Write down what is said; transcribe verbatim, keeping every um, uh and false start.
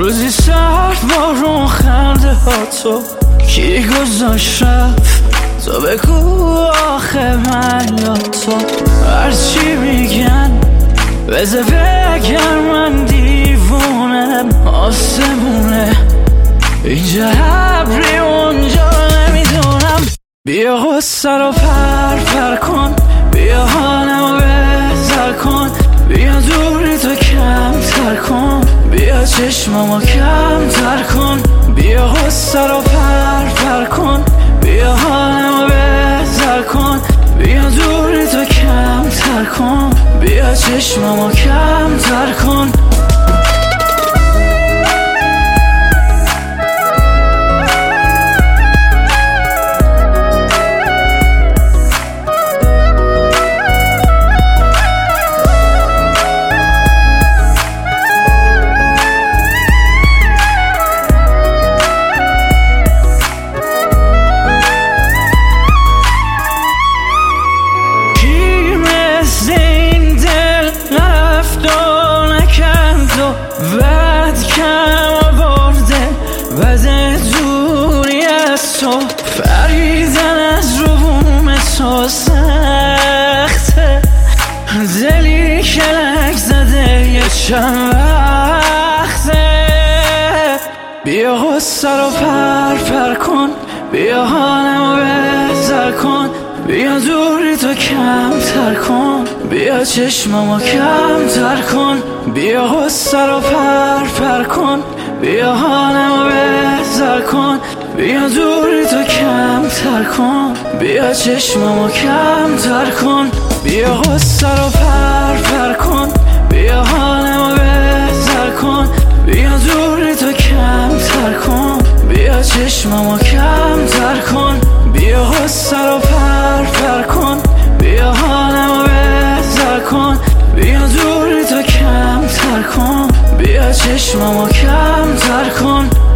روزی سرد بارون خنده ها تو کی گذاشت رفت تو بگو آخه من یا تو هرچی میگن بذار بگر من دیوونم آسمونه اینجا ابری اونجا نمیدونم بیا غصه رو پر پر کن بیا حالمو بهتر کن بیا دوری تو کم تر کن بیا چشممو کم تر کن بیا غصه رو پر پر کن بیا حالمو بهتر کن بیا دوری تو کم تر کن بیا چشممو کم تر کن وقت کم آورده وزه دوری از تو فریدن از رو بوم تو سخته دلی که لک زده یه چند وقته بیا غصه رو پر پر کن بیا حالمو بهتر کن بیا دوری تو کم تر کن بیا چشممو کم تر کن بیا غصه رو پر پر کن بیا حالمو بهتر کن بیا دوری تو کم تر کن بیا چشممو کم تر کن بیا غصه رو پر پر کن بیا حالمو بهتر کن بیا دوری تو کم تر کن بیا چشممو کم تر کن بیا غصه رو پر پر کن بیا حالمو بهتر کن بیا دوری تو کم تر کن بیا چشممو کم تر کن